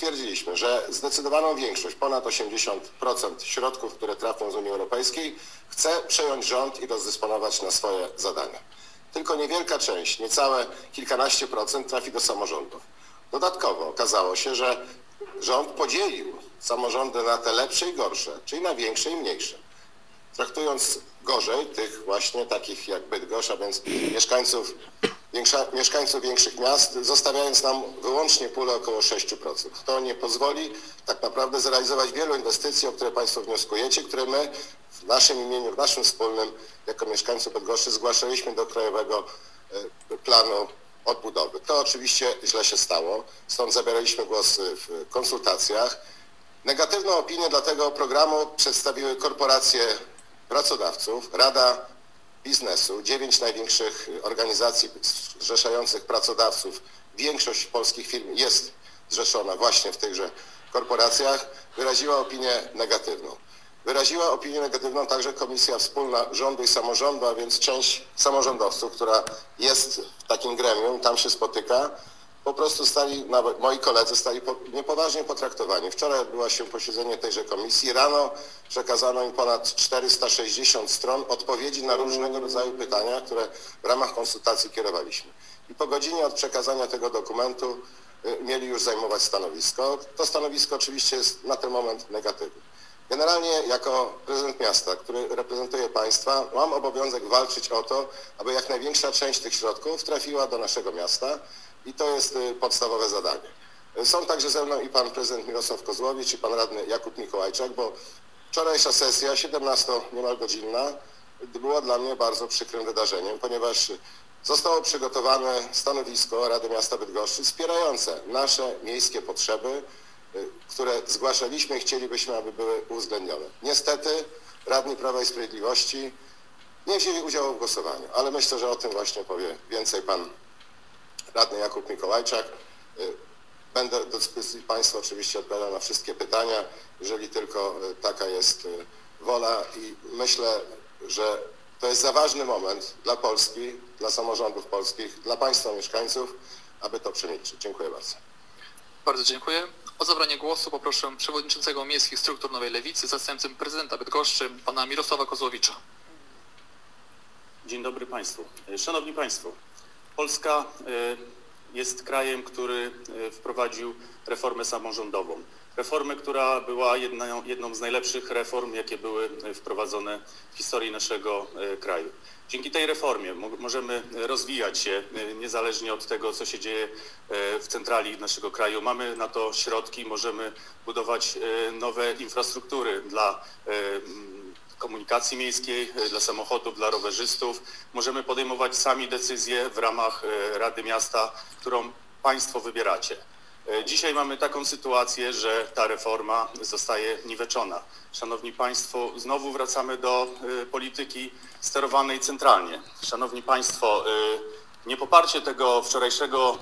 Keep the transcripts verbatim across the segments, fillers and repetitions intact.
stwierdziliśmy, że zdecydowaną większość, ponad osiemdziesiąt procent środków, które trafią z Unii Europejskiej, chce przejąć rząd i rozdysponować na swoje zadania. Tylko niewielka część, niecałe kilkanaście procent trafi do samorządów. Dodatkowo okazało się, że rząd podzielił samorządy na te lepsze i gorsze, czyli na większe i mniejsze. Traktując gorzej tych właśnie takich jak Bydgoszcz, a więc mieszkańców, większa, mieszkańców większych miast, zostawiając nam wyłącznie pulę około sześć procent. To nie pozwoli tak naprawdę zrealizować wielu inwestycji, o które Państwo wnioskujecie, które my w naszym imieniu, w naszym wspólnym, jako mieszkańców Bydgoszczy zgłaszaliśmy do Krajowego Planu Odbudowy. To oczywiście źle się stało, stąd zabieraliśmy głos w konsultacjach. Negatywną opinię dla tego programu przedstawiły korporacje pracodawców, Rada Biznesu, dziewięć największych organizacji zrzeszających pracodawców. Większość polskich firm jest zrzeszona właśnie w tychże korporacjach, wyraziła opinię negatywną. Wyraziła opinię negatywną także Komisja Wspólna Rządu i Samorządu, a więc część samorządowców, która jest w takim gremium, tam się spotyka. Po prostu stali, nawet moi koledzy stali po, niepoważnie potraktowani. Wczoraj odbyło się posiedzenie tejże komisji. Rano przekazano im ponad czterysta sześćdziesiąt stron odpowiedzi na różnego rodzaju pytania, które w ramach konsultacji kierowaliśmy. I po godzinie od przekazania tego dokumentu y, mieli już zajmować stanowisko. To stanowisko oczywiście jest na ten moment negatywne. Generalnie jako prezydent miasta, który reprezentuje państwa, mam obowiązek walczyć o to, aby jak największa część tych środków trafiła do naszego miasta. I to jest podstawowe zadanie. Są także ze mną i pan prezydent Mirosław Kozłowicz, i pan radny Jakub Mikołajczak, bo wczorajsza sesja, siedemnasto niemal godzinna, była dla mnie bardzo przykrym wydarzeniem, ponieważ zostało przygotowane stanowisko Rady Miasta Bydgoszczy wspierające nasze miejskie potrzeby, które zgłaszaliśmy i chcielibyśmy, aby były uwzględnione. Niestety radni Prawa i Sprawiedliwości nie wzięli udziału w głosowaniu, ale myślę, że o tym właśnie powie więcej pan radny Jakub Mikołajczak. Będę do dyspozycji Państwa oczywiście odpowiadał na wszystkie pytania, jeżeli tylko taka jest wola i myślę, że to jest za ważny moment dla Polski, dla samorządów polskich, dla Państwa mieszkańców, aby to przemilczyć. Dziękuję bardzo. Bardzo dziękuję. O zabranie głosu poproszę przewodniczącego Miejskich Struktur Nowej Lewicy, zastępcę prezydenta Bydgoszczy, pana Mirosława Kozłowicza. Dzień dobry Państwu. Szanowni Państwo, Polska jest krajem, który wprowadził reformę samorządową. Reformę, która była jedną, jedną z najlepszych reform, jakie były wprowadzone w historii naszego kraju. Dzięki tej reformie możemy rozwijać się niezależnie od tego, co się dzieje w centrali naszego kraju. Mamy na to środki, możemy budować nowe infrastruktury dla komunikacji miejskiej, dla samochodów, dla rowerzystów. Możemy podejmować sami decyzje w ramach Rady Miasta, którą Państwo wybieracie. Dzisiaj mamy taką sytuację, że ta reforma zostaje niweczona. Szanowni Państwo, znowu wracamy do polityki sterowanej centralnie. Szanowni Państwo, niepoparcie tego wczorajszego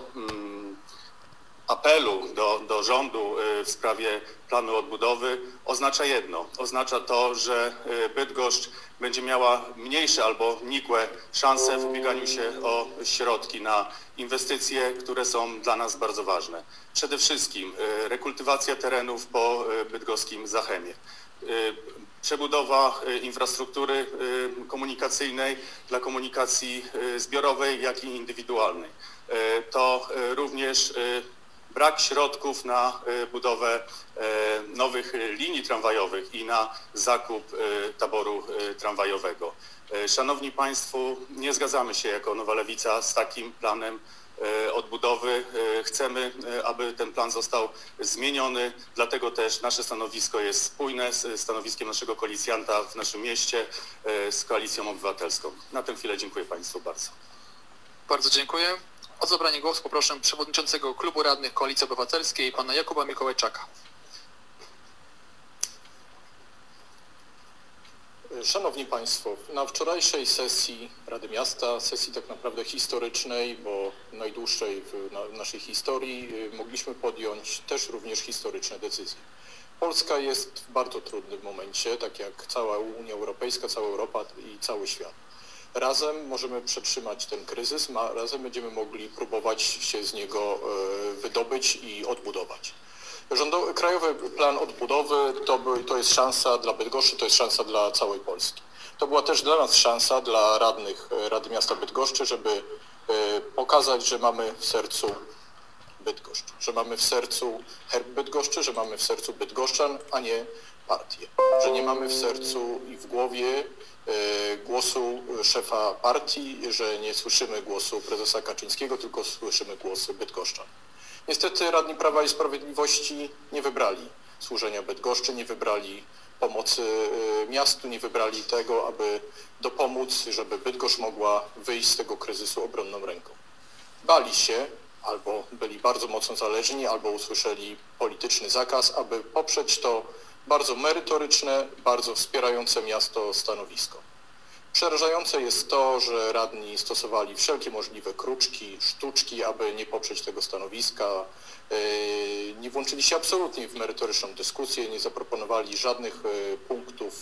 apelu do, do rządu w sprawie planu odbudowy oznacza jedno. Oznacza to, że Bydgoszcz będzie miała mniejsze albo nikłe szanse w ubieganiu się o środki na inwestycje, które są dla nas bardzo ważne. Przede wszystkim rekultywacja terenów po bydgoskim Zachemie. Przebudowa infrastruktury komunikacyjnej dla komunikacji zbiorowej, jak i indywidualnej. To również brak środków na budowę nowych linii tramwajowych i na zakup taboru tramwajowego. Szanowni Państwo, nie zgadzamy się jako Nowa Lewica z takim planem odbudowy. Chcemy, aby ten plan został zmieniony, dlatego też nasze stanowisko jest spójne z stanowiskiem naszego koalicjanta w naszym mieście, z Koalicją Obywatelską. Na tę chwilę dziękuję Państwu bardzo. Bardzo dziękuję. O zabranie głosu poproszę przewodniczącego Klubu Radnych Koalicji Obywatelskiej, pana Jakuba Mikołajczaka. Szanowni Państwo, na wczorajszej sesji Rady Miasta, sesji tak naprawdę historycznej, bo najdłuższej w na, naszej historii, mogliśmy podjąć też również historyczne decyzje. Polska jest w bardzo trudnym momencie, tak jak cała Unia Europejska, cała Europa i cały świat. Razem możemy przetrzymać ten kryzys, razem będziemy mogli próbować się z niego wydobyć i odbudować. Rządowy, Krajowy Plan Odbudowy to, był, to jest szansa dla Bydgoszczy, to jest szansa dla całej Polski. To była też dla nas szansa, dla radnych Rady Miasta Bydgoszczy, żeby pokazać, że mamy w sercu Bydgoszcz, że mamy w sercu herb Bydgoszczy, że mamy w sercu bydgoszczan, a nie partię, że nie mamy w sercu i w głowie głosu szefa partii, że nie słyszymy głosu prezesa Kaczyńskiego, tylko słyszymy głosy bydgoszczan. Niestety radni Prawa i Sprawiedliwości nie wybrali służenia Bydgoszczy, nie wybrali pomocy miastu, nie wybrali tego, aby dopomóc, żeby Bydgoszcz mogła wyjść z tego kryzysu obronną ręką. Bali się, albo byli bardzo mocno zależni, albo usłyszeli polityczny zakaz, aby poprzeć to bardzo merytoryczne, bardzo wspierające miasto stanowisko. Przerażające jest to, że radni stosowali wszelkie możliwe kruczki, sztuczki, aby nie poprzeć tego stanowiska. Nie włączyli się absolutnie w merytoryczną dyskusję, nie zaproponowali żadnych punktów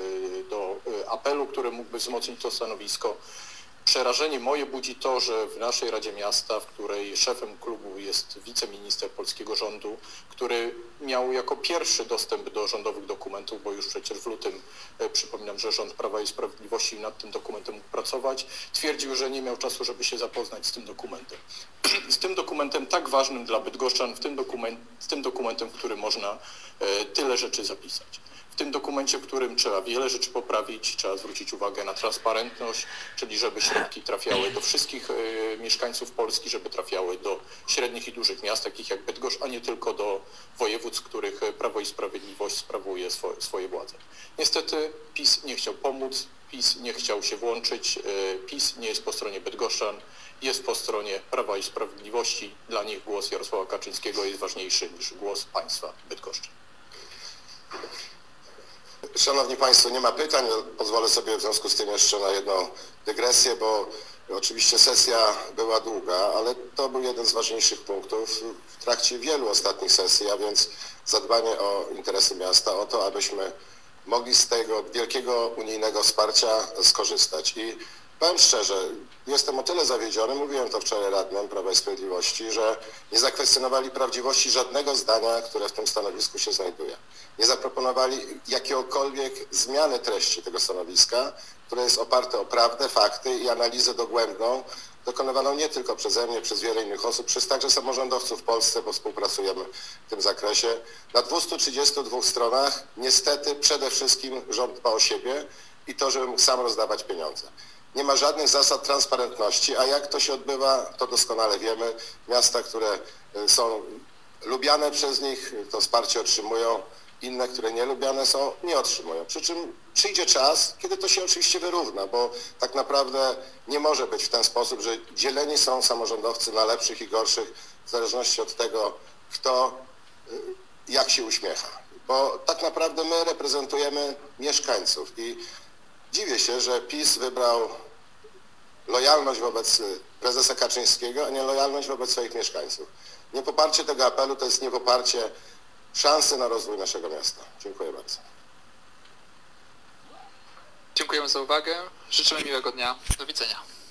do apelu, który mógłby wzmocnić to stanowisko. Przerażenie moje budzi to, że w naszej Radzie Miasta, w której szefem klubu jest wiceminister polskiego rządu, który miał jako pierwszy dostęp do rządowych dokumentów, bo już przecież w lutym, przypominam, że rząd Prawa i Sprawiedliwości nad tym dokumentem mógł pracować, twierdził, że nie miał czasu, żeby się zapoznać z tym dokumentem. Z tym dokumentem tak ważnym dla bydgoszczan, w tym dokument, z tym dokumentem, w którym można tyle rzeczy zapisać. W tym dokumencie, w którym trzeba wiele rzeczy poprawić, trzeba zwrócić uwagę na transparentność, czyli żeby środki trafiały do wszystkich y, mieszkańców Polski, żeby trafiały do średnich i dużych miast, takich jak Bydgoszcz, a nie tylko do województw, w których Prawo i Sprawiedliwość sprawuje swo, swoje władze. Niestety PiS nie chciał pomóc, PiS nie chciał się włączyć, y, PiS nie jest po stronie bydgoszczan, jest po stronie Prawa i Sprawiedliwości. Dla nich głos Jarosława Kaczyńskiego jest ważniejszy niż głos państwa Bydgoszczy. Szanowni Państwo, nie ma pytań. Pozwolę sobie w związku z tym jeszcze na jedną dygresję, bo oczywiście sesja była długa, ale to był jeden z ważniejszych punktów w trakcie wielu ostatnich sesji, a więc zadbanie o interesy miasta, o to, abyśmy mogli z tego wielkiego unijnego wsparcia skorzystać. I powiem szczerze, jestem o tyle zawiedziony, mówiłem to wczoraj radnym Prawa i Sprawiedliwości, że nie zakwestionowali prawdziwości żadnego zdania, które w tym stanowisku się znajduje. Nie zaproponowali jakiegokolwiek zmiany treści tego stanowiska, które jest oparte o prawdę, fakty i analizę dogłębną, dokonywaną nie tylko przeze mnie, przez wiele innych osób, przez także samorządowców w Polsce, bo współpracujemy w tym zakresie. Na dwustu trzydziestu dwóch stronach niestety przede wszystkim rząd dba o siebie i to, żeby mógł sam rozdawać pieniądze. Nie ma żadnych zasad transparentności, a jak to się odbywa, to doskonale wiemy. Miasta, które są lubiane przez nich, to wsparcie otrzymują, inne, które nie lubiane są, nie otrzymują. Przy czym przyjdzie czas, kiedy to się oczywiście wyrówna, bo tak naprawdę nie może być w ten sposób, że dzieleni są samorządowcy na lepszych i gorszych, w zależności od tego, kto jak się uśmiecha. Bo tak naprawdę my reprezentujemy mieszkańców i dziwię się, że PiS wybrał lojalność wobec prezesa Kaczyńskiego, a nie lojalność wobec swoich mieszkańców. Niepoparcie tego apelu to jest niepoparcie szansy na rozwój naszego miasta. Dziękuję bardzo. Dziękujemy za uwagę. Życzymy miłego dnia. Do widzenia.